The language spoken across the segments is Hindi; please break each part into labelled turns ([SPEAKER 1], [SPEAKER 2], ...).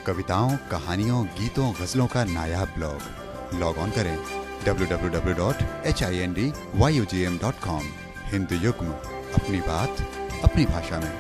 [SPEAKER 1] कविताओं, कहानियों, गीतों, गजलों का नायाब ब्लॉग। लॉग ऑन करें www.hindvyugm.com। हिंदी युग्म, अपनी बात अपनी भाषा में।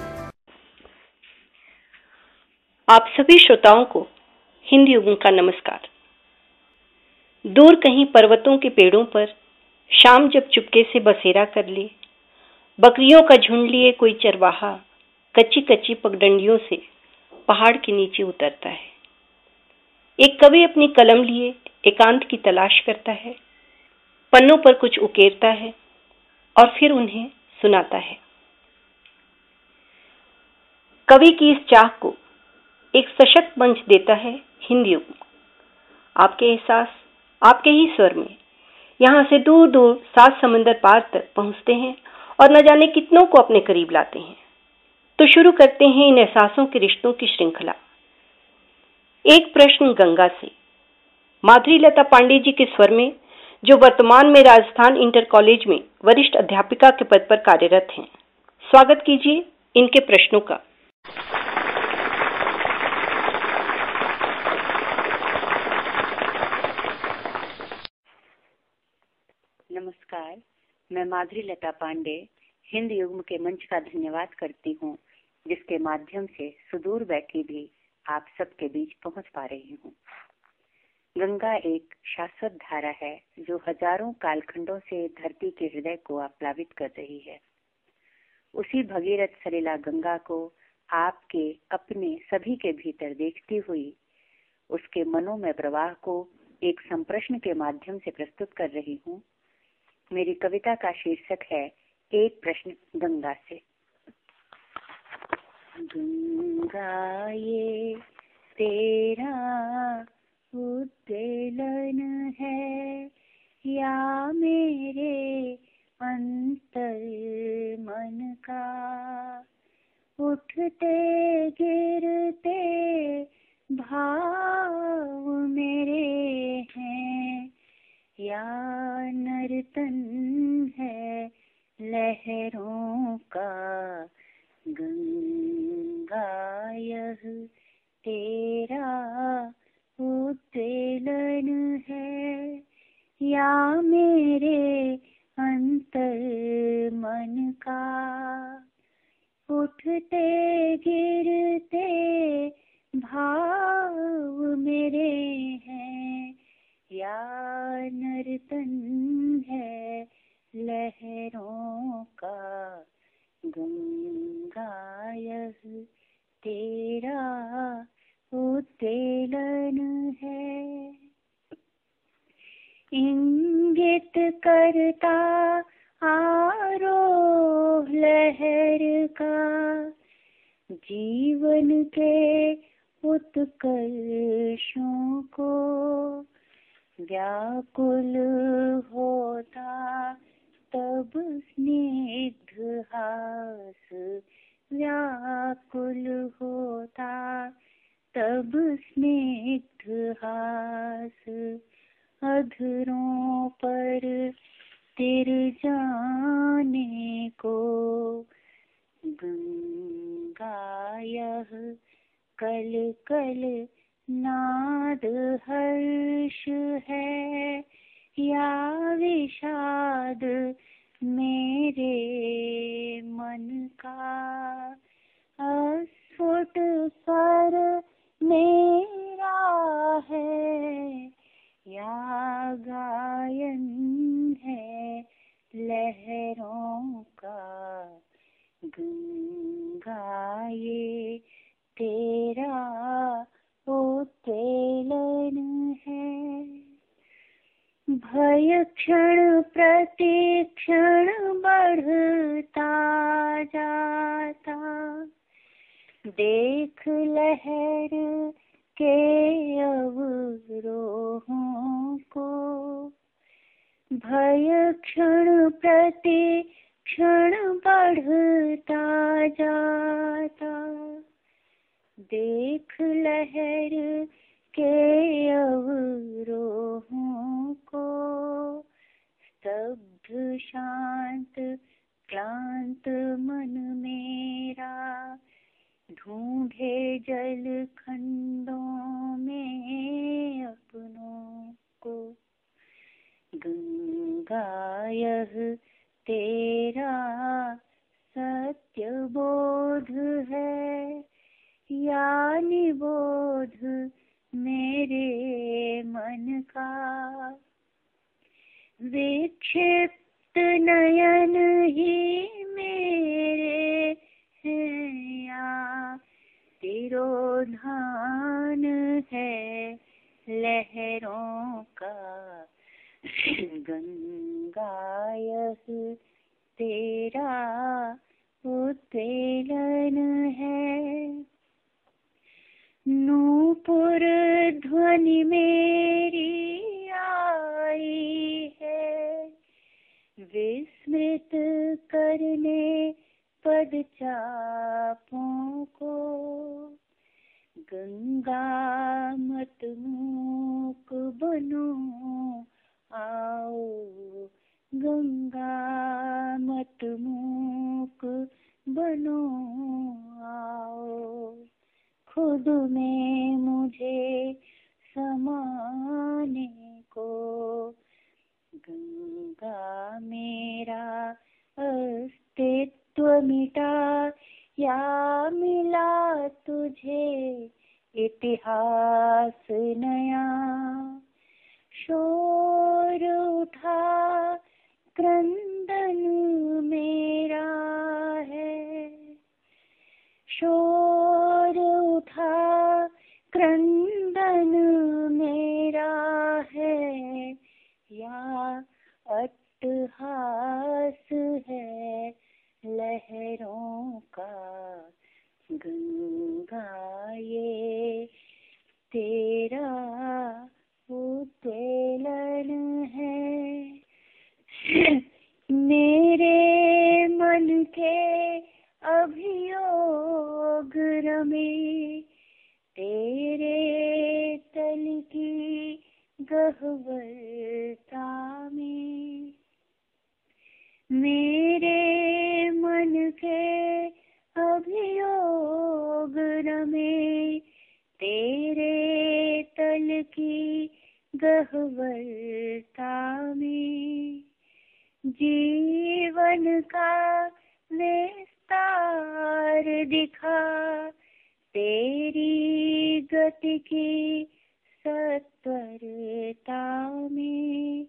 [SPEAKER 2] आप सभी श्रोताओं को हिंदी युग्म का नमस्कार। दूर कहीं पर्वतों के पेड़ों पर शाम जब चुपके से बसेरा कर ले, बकरियों का झुंड लिए कोई चरवाहा कच्ची कच्ची पगडंडियों से पहाड़ के नीचे उतरता है। एक कवि अपनी कलम लिए एकांत की तलाश करता है, पन्नों पर कुछ उकेरता है और फिर उन्हें सुनाता है। कवि की इस चाह को एक सशक्त मंच देता है हिंदी युग्म। आपके एहसास आपके ही स्वर में यहाँ से दूर दूर 7 समंदर पार तक पहुँचते हैं और न जाने कितनों को अपने करीब लाते हैं। तो शुरू करते हैं इन एहसासों के रिश्तों की श्रृंखला। एक प्रश्न गंगा से, माधुरी लता पांडे जी के स्वर में, जो वर्तमान में राजस्थान इंटर कॉलेज में वरिष्ठ अध्यापिका के पद पर कार्यरत हैं। स्वागत कीजिए इनके प्रश्नों का।
[SPEAKER 3] नमस्कार, मैं माधुरी लता पांडे हिंदी युग्म के मंच का धन्यवाद करती हूँ, जिसके माध्यम से सुदूर बैठी भी आप सबके बीच पहुँच पा रही हूँ। गंगा एक शाश्वत धारा है जो हजारों कालखंडों से धरती के हृदय को आप्लावित कर रही है। उसी भगीरथ सलिला गंगा को आपके अपने सभी के भीतर देखती हुई उसके मनोमय प्रवाह को एक संप्रश्न के माध्यम से प्रस्तुत कर रही हूँ। मेरी कविता का शीर्षक है एक प्रश्न गंगा से। गंगा ये तेरा उद्वेलन है या मेरे अंतर मन का, उठते गिरते भाव मेरे हैं या नर्तन है लहरों का। गंगा यह तेरा उद्वेलन है या मेरे अंतर मन का, उठते गिरते भाव मेरे हैं या नर्तन है लहरों का। गंगा यह तेरा उद्वेलन है। इंगित करता आरोह लहर का, जीवन के उत्कर्षों को व्याकुल होता तब स्निग्ध हास, व्याकुल होता तब स्निग्ध हास, अधरों पर तिर जाने को। गंगा यह कल कल नाद हर्ष है या विषाद मेरे मन का, अस्फुट स्वर मेरा है या गायन है लहरों का। गंगा ये तेरा उद्वेलन है। भय क्षण प्रति क्षण बढ़ता जाता, देख लहर के अवरोहों को। भय क्षण प्रति क्षण बढ़ता जाता, देख लहर के अवरोहों को। स्तब्ध शांत क्लांत मन मेरा ढूंढे जल खंडों यह तेरा सत्य बोध है या निबोध मेरे मन का। विक्षिप्त नयन ही मेरे हैं या तिरोधान है लहरों का। गंगा यह तेरा उत्पेलन है। नूपुर ध्वनि मेरी आई है विस्मृत करने पदचापों को। गंगा मत मूक बनो आओ, गंगा मत मूक बनो आओ। खुद में मुझे समाने को। गंगा मेरा अस्तित्व मिटा या मिला तुझे इतिहास नया। शोर उठा क्रंदन मेरा है। शोर उठा क्रंदन मेरा है या अट्टहास है लहरों का। गंगा ये तेरा उत्पेलन है। मेरे मन के अभियोग रमे तेरे तल की गहवरता में। मेरे मन के अभियोग रमे तेरे तल की गहवरता में। जीवन का विस्तार दिखा तेरी गति की सत्वरता में।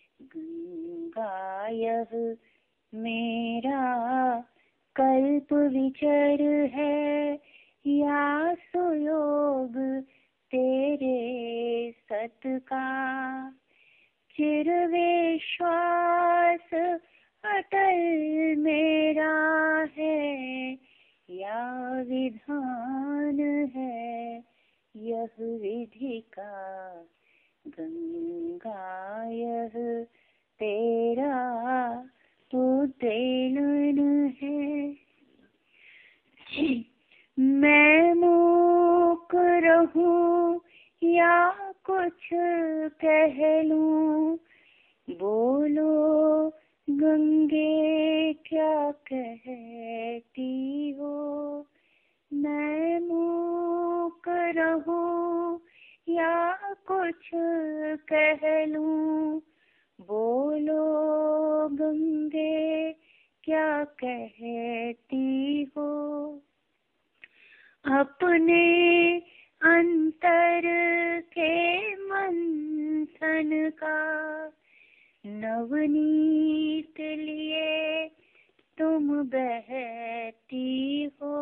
[SPEAKER 3] गंगा यह मेरा कल्प विचर है या सुयोग तेरे सत का। चिर विश्वास अटल मेरा है या विधान है यह विधि का। गंगा यह तेरा उत्पेलन है। मैं मूक रहूं या कुछ कह लूं, बोलो गंगे क्या कहती हो। मैं मूक रहूं या कुछ कह लूं, बोलो गंगे क्या कहती हो। अपने अंतर के मंथन का नवनीत लिए तुम बहती हो।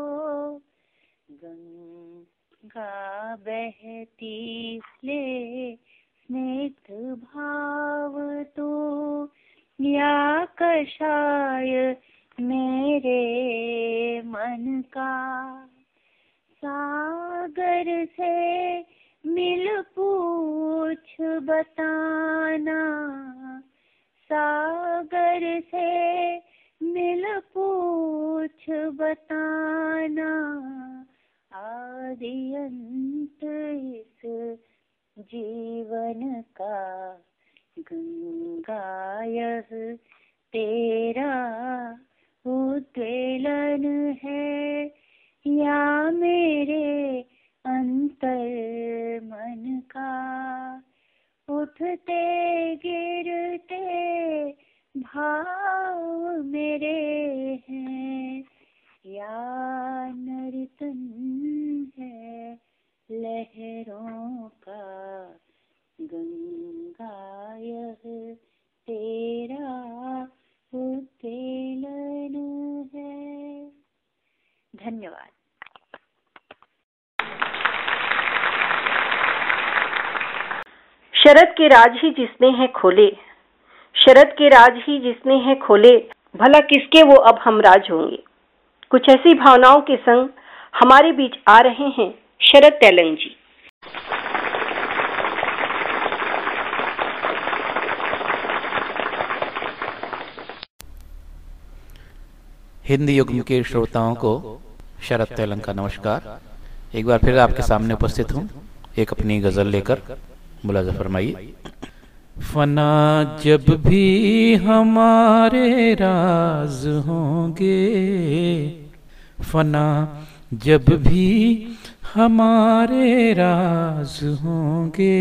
[SPEAKER 3] गंगा बहती ले स्निग्ध भाव तो या कषाय मेरे मन का। सागर से मिल पूछ बताना, सागर से मिल पूछ बताना। आदि अंत इस जीवन का। गंगा यह तेरा उत्पेलन है या मेरे अंतर मन का। उठते गिरते भाव मेरे हैं, या नर्तन है लहरों का गंगा यह तेरा उद्वेलन है। धन्यवाद।
[SPEAKER 2] शरद के राज ही जिसने है खोले, शरद के राज ही जिसने है खोले, भला किसके वो अब हमराज होंगे। कुछ ऐसी भावनाओं के संग हमारे बीच आ रहे हैं शरद तेलंग जी।
[SPEAKER 4] हिंदी युग के श्रोताओं को शरद तेलंग का नमस्कार। एक बार फिर आपके सामने उपस्थित हूँ एक अपनी गजल लेकर। मुलाजा फरमाइए। फना जब भी हमारे राज होंगे, फना जब भी हमारे राज होंगे,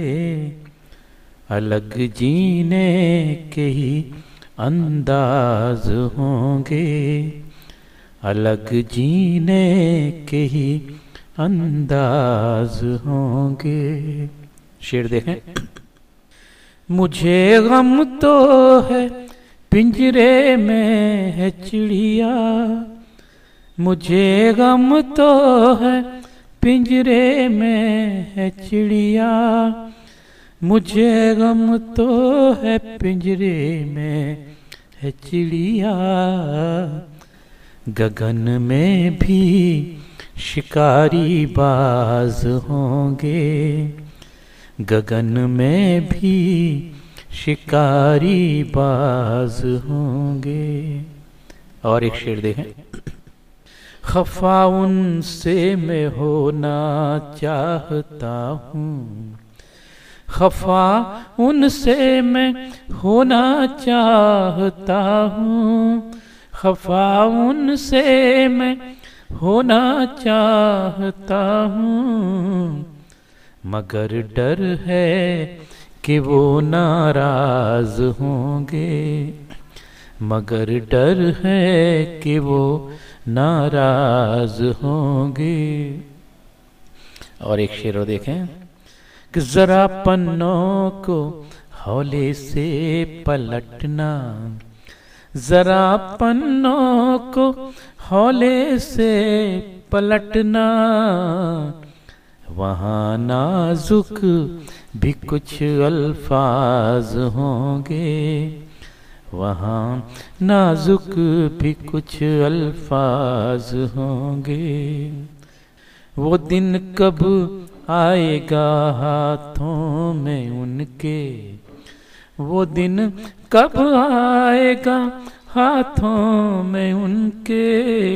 [SPEAKER 4] अलग जीने के ही अंदाज होंगे, अलग जीने के ही अंदाज होंगे। शेर देखें। मुझे गम तो है पिंजरे में है चिड़िया, मुझे गम तो है पिंजरे में है चिड़िया, मुझे गम तो है पिंजरे में है चिड़िया, गगन में भी शिकारी बाज होंगे, गगन में भी शिकारी बाज होंगे। और एक शेर देखें। खफा उनसे मैं होना चाहता हूँ, खफा उनसे मैं होना चाहता हूँ, खफा उनसे मैं होना चाहता हूँ, मगर डर है कि वो नाराज होंगे, मगर डर है कि वो नाराज होंगे। और एक शेर और देखें कि जरा पन्नों को हौले से पलटना, जरा पन्नों को हौले से पलटना, वहाँ नाजुक भी कुछ अल्फाज होंगे, वहाँ नाजुक भी कुछ अल्फाज होंगे। वो दिन कब आएगा हाथों में उनके, वो दिन कब आएगा हाथों में उनके,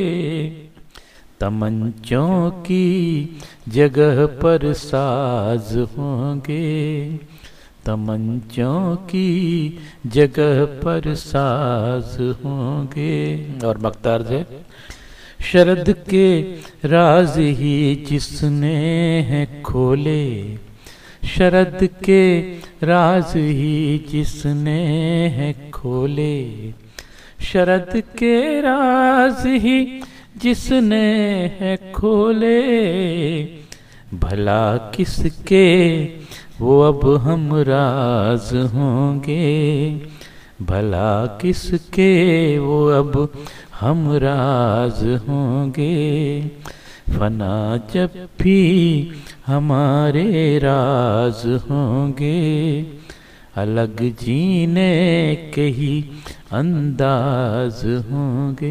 [SPEAKER 4] तमंचों की जगह पर साज होंगे, तमंचों की जगह पर साज होंगे। और मक्तार है। शरद के राज ही जिसने है खोले, शरद के राज ही जिसने है खोले, शरद के राज ही जिसने है खोले, भला किसके वो अब हम राज होंगे, भला किसके वो अब हम राज होंगे। फना जब भी हमारे राज होंगे, अलग जीने के ही अंदाज होंगे।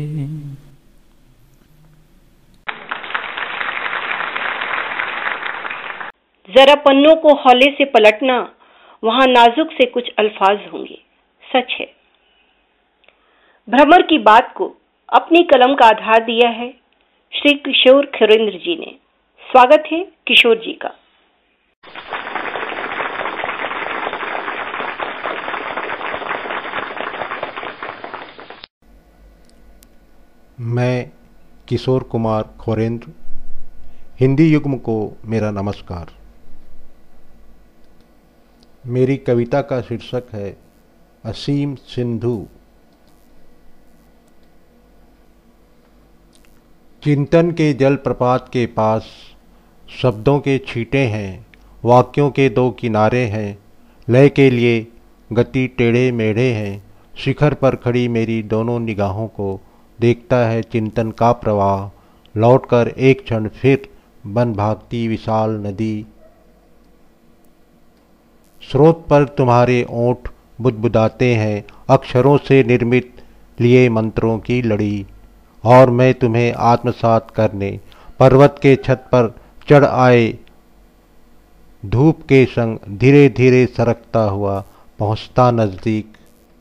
[SPEAKER 2] जरा पन्नों को हौले से पलटना, वहां नाजुक से कुछ अल्फाज होंगे। सच है। भ्रमर की बात को अपनी कलम का आधार दिया है श्री किशोर खिरेंद्र जी ने। स्वागत है किशोर जी का।
[SPEAKER 5] मैं किशोर कुमार खिरेंद्र, हिंदी युग्म को मेरा नमस्कार। मेरी कविता का शीर्षक है असीम सिंधु। चिंतन के जलप्रपात के पास शब्दों के छींटे हैं, वाक्यों के दो किनारे हैं, लय के लिए गति टेढ़े मेढ़े हैं। शिखर पर खड़ी मेरी दोनों निगाहों को देखता है चिंतन का प्रवाह, लौटकर एक क्षण फिर बन भागती विशाल नदी। स्रोत पर तुम्हारे ओंठ बुदबुदाते हैं, अक्षरों से निर्मित लिए मंत्रों की लड़ी, और मैं तुम्हें आत्मसात करने पर्वत के छत पर चढ़ आए, धूप के संग धीरे धीरे सरकता हुआ पहुंचता नजदीक।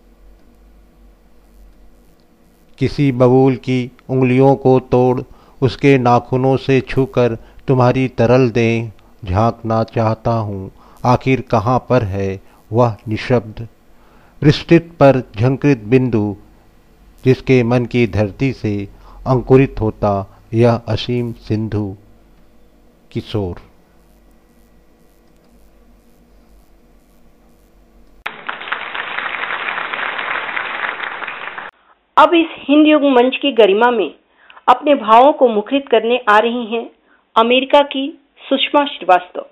[SPEAKER 5] किसी बबूल की उंगलियों को तोड़ उसके नाखूनों से छूकर तुम्हारी तरल देह झांकना चाहता हूँ। आखिर कहाँ पर है वह निशब्द विस्तृत पर झंकृत बिंदु, जिसके मन की धरती से अंकुरित होता यह असीम सिंधु। किशोर।
[SPEAKER 2] अब इस हिंद युग मंच की गरिमा में अपने भावों को मुखरित करने आ रही हैं अमेरिका की सुषमा श्रीवास्तव।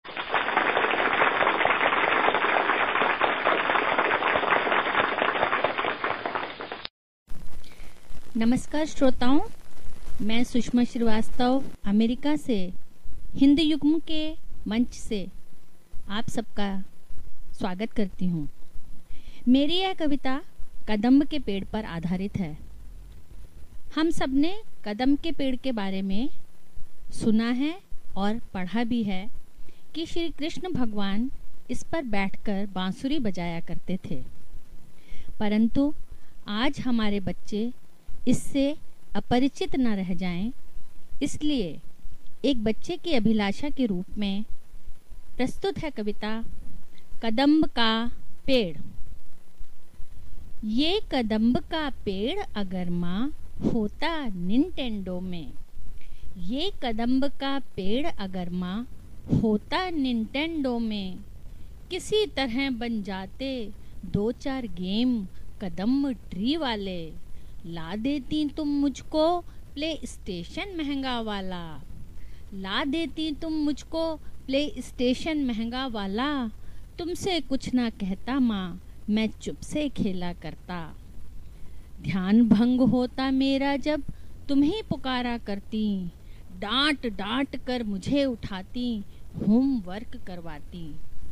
[SPEAKER 6] नमस्कार श्रोताओं, मैं सुषमा श्रीवास्तव अमेरिका से हिंद युग्म के मंच से आप सबका स्वागत करती हूँ। मेरी यह कविता कदम्ब के पेड़ पर आधारित है। हम सबने कदम्ब के पेड़ के बारे में सुना है और पढ़ा भी है कि श्री कृष्ण भगवान इस पर बैठकर बांसुरी बजाया करते थे, परंतु आज हमारे बच्चे इससे अपरिचित न रह जाएं, इसलिए एक बच्चे की अभिलाषा के रूप में प्रस्तुत है कविता कदम्ब का पेड़। ये कदम्ब का पेड़ अगर माँ होता निंटेंडो में, ये कदम्ब का पेड़ अगर माँ होता निंटेंडो में, किसी तरह बन जाते 2-4 गेम कदम्ब ट्री वाले, ला देती तुम मुझको प्ले स्टेशन महंगा वाला, ला देती तुम मुझको प्ले स्टेशन महंगा वाला, तुमसे कुछ ना कहता माँ मैं चुप से खेला करता, ध्यान भंग होता मेरा जब तुम्हें पुकारा करती, डांट डांट कर मुझे उठाती होमवर्क करवाती,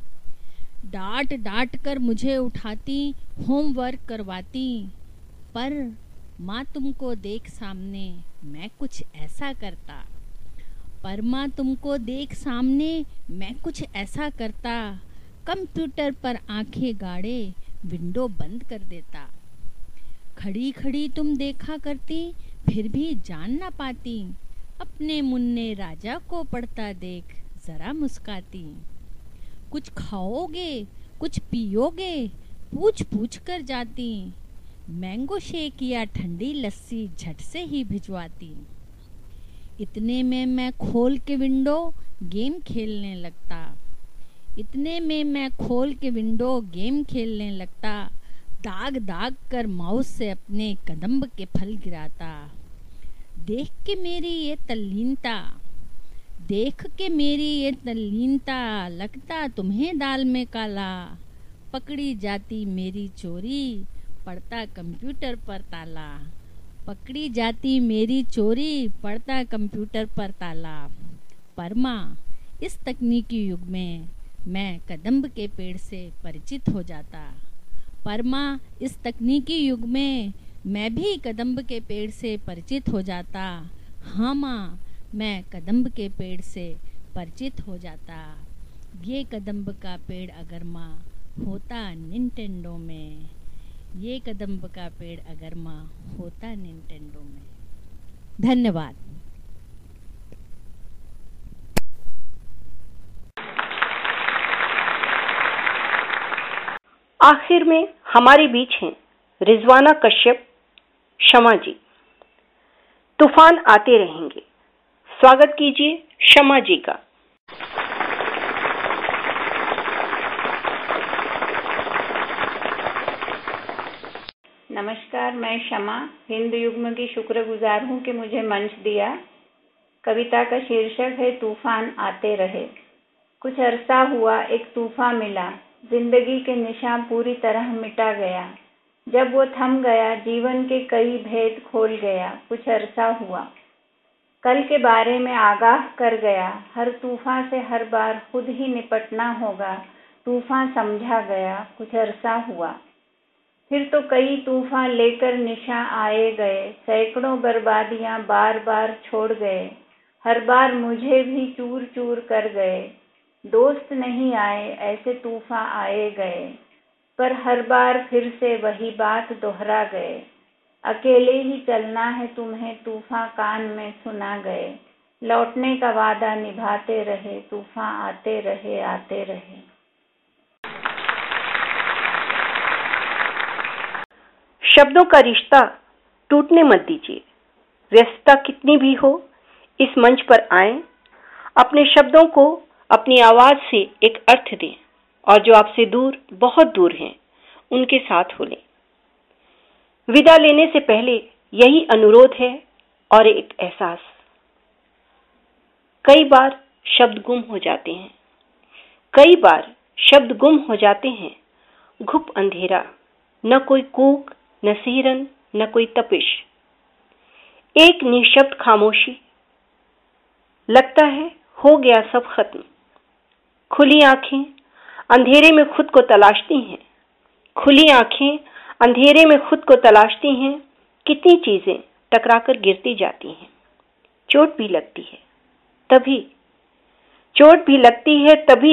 [SPEAKER 6] डांट डांट कर मुझे उठाती होमवर्क करवाती, पर माँ तुमको देख सामने मैं कुछ ऐसा करता, पर माँ तुमको देख सामने मैं कुछ ऐसा करता, कंप्यूटर पर आंखें गाड़े विंडो बंद कर देता, खड़ी खड़ी तुम देखा करती फिर भी जान ना पाती, अपने मुन्ने राजा को पढ़ता देख जरा मुस्काती, कुछ खाओगे कुछ पियोगे पूछ पूछ कर जाती, मैंगो शेक या ठंडी लस्सी झट से ही भिजवाती, इतने में मैं खोल के विंडो गेम खेलने लगता, इतने में मैं खोल के विंडो गेम खेलने लगता, दाग दाग कर माउस से अपने कदम्ब के फल गिराता, देख के मेरी ये तल्लीनता, देख के मेरी ये तल्लीनता, लगता तुम्हें दाल में काला, पकड़ी जाती मेरी चोरी पड़ता कंप्यूटर पर ताला, पकड़ी जाती मेरी चोरी पड़ता कंप्यूटर पर ताला, पर माँ इस तकनीकी युग में मैं कदम्ब के पेड़ से परिचित हो जाता, पर माँ इस तकनीकी युग में मैं भी कदम्ब के पेड़ से परिचित हो जाता, हाँ माँ मैं कदम्ब के पेड़ से परिचित हो जाता, ये कदम्ब का पेड़ अगर माँ होता निंटेंडो में, ये कदम्ब का पेड़ अगर माँ होता निंटेंडो में। धन्यवाद।
[SPEAKER 2] आखिर में हमारे बीच हैं रिजवाना कश्यप, शमा जी। तूफान आते रहेंगे, स्वागत कीजिए शमा जी का।
[SPEAKER 7] नमस्कार, मैं शमा हिंद युग्म की शुक्रगुजार हूँ कि मुझे मंच दिया। कविता का शीर्षक है तूफान आते रहे। कुछ अरसा हुआ, एक तूफान मिला, जिंदगी के निशान पूरी तरह मिटा गया। जब वो थम गया, जीवन के कई भेद खोल गया। कुछ अरसा हुआ, कल के बारे में आगाह कर गया। हर तूफान से हर बार खुद ही निपटना होगा, तूफान समझा गया। कुछ अरसा हुआ, फिर तो कई तूफान लेकर निशा आए गए। सैकड़ों बर्बादियां बार बार छोड़ गए, हर बार मुझे भी चूर चूर कर गए। दोस्त नहीं आए, ऐसे तूफान आए गए, पर हर बार फिर से वही बात दोहरा गए। अकेले ही चलना है तुम्हें, तूफान कान में सुना गए। लौटने का वादा निभाते रहे, तूफान आते रहे आते रहे।
[SPEAKER 2] शब्दों का रिश्ता टूटने मत दीजिए। व्यस्तता कितनी भी हो, इस मंच पर आएं, अपने शब्दों को अपनी आवाज से एक अर्थ दें और जो आपसे दूर, बहुत दूर हैं, उनके साथ हो लें। विदा लेने से पहले यही अनुरोध है और एक एहसास। कई बार शब्द गुम हो जाते हैं, कई बार शब्द गुम हो जाते हैं। घुप अंधेरा, न कोई कूक, न सिहरन, न कोई तपिश, एक निशब्द खामोशी। लगता है हो गया सब खत्म। खुली आंखें अंधेरे में खुद को तलाशती हैं, खुली आंखें अंधेरे में खुद को तलाशती हैं। कितनी चीजें टकराकर गिरती जाती हैं। चोट भी लगती है, तभी चोट भी लगती है,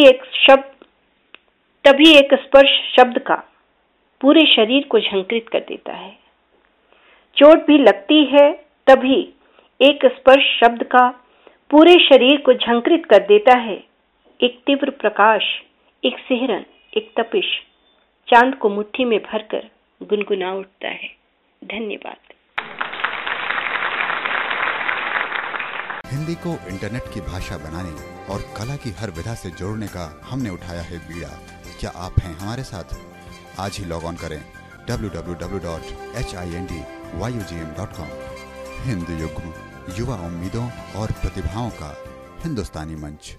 [SPEAKER 2] तभी एक स्पर्श शब्द का पूरे शरीर को झंकृत कर देता है। चोट भी लगती है, तभी एक स्पर्श शब्द का पूरे शरीर को झंकृत कर देता है। एक तीव्र प्रकाश, एक सिहरन, एक तपिश चांद को मुट्ठी में भरकर गुनगुना उठता है। धन्यवाद।
[SPEAKER 1] हिंदी को इंटरनेट की भाषा बनाने और कला की हर विधा से जोड़ने का हमने उठाया है बीड़ा। क्या आप हैं हमारे साथ? आज ही लॉग ऑन करें www.hindYugm.com। हिंद युग्म, युवा उम्मीदों और प्रतिभाओं का हिंदुस्तानी मंच।